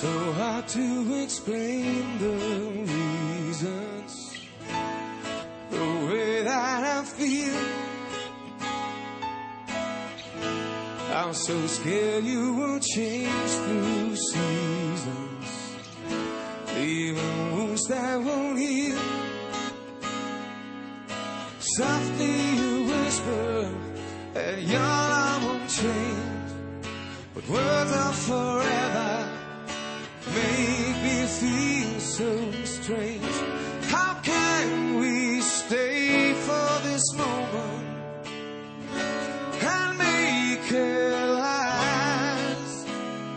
So hard to explain the reasons, the way that I feel. I'm so scared you will change through seasons, leaving wounds that won't heal. Softly you whisper that your love won't change, but words of forever make me feel so strange. How can we stay for this moment and make it last?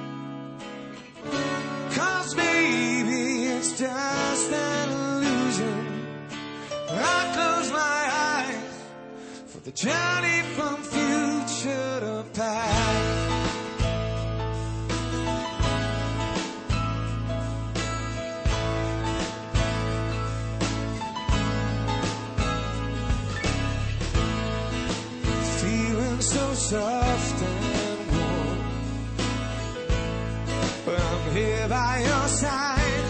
'Cause maybe it's just an illusion. I close my eyes for the journey from future to past. So soft and warm, I'm here by your side.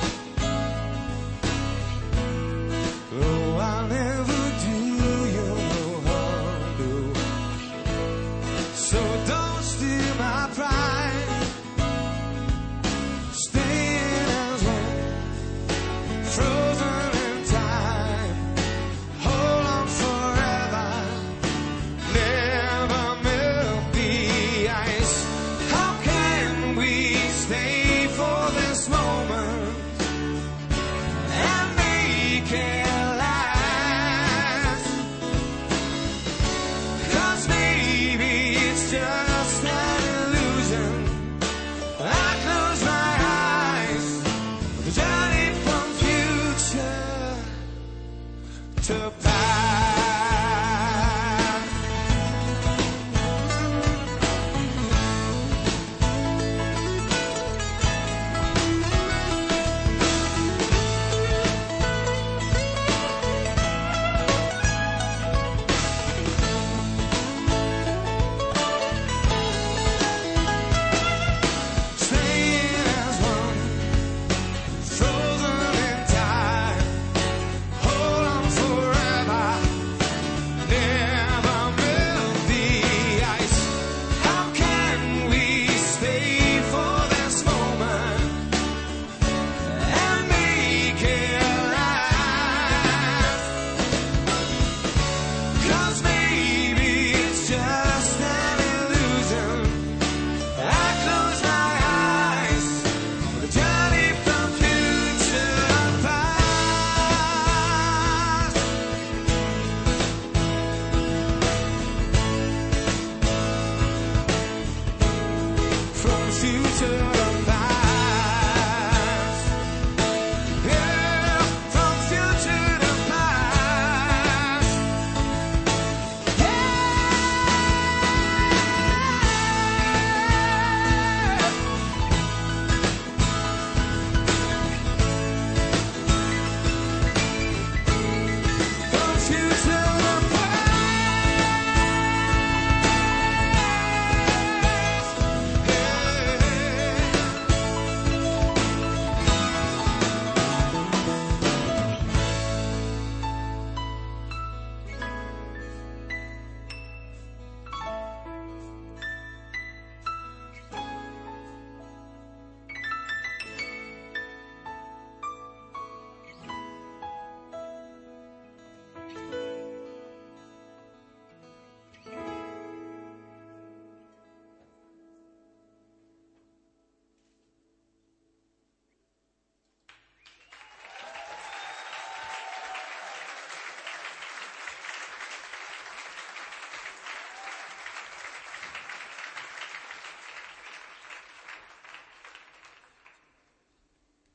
Oh, I'll never do you no harm, no. So don't steal my pride. Staying as one, frozen in time. Hold on forever. To pass.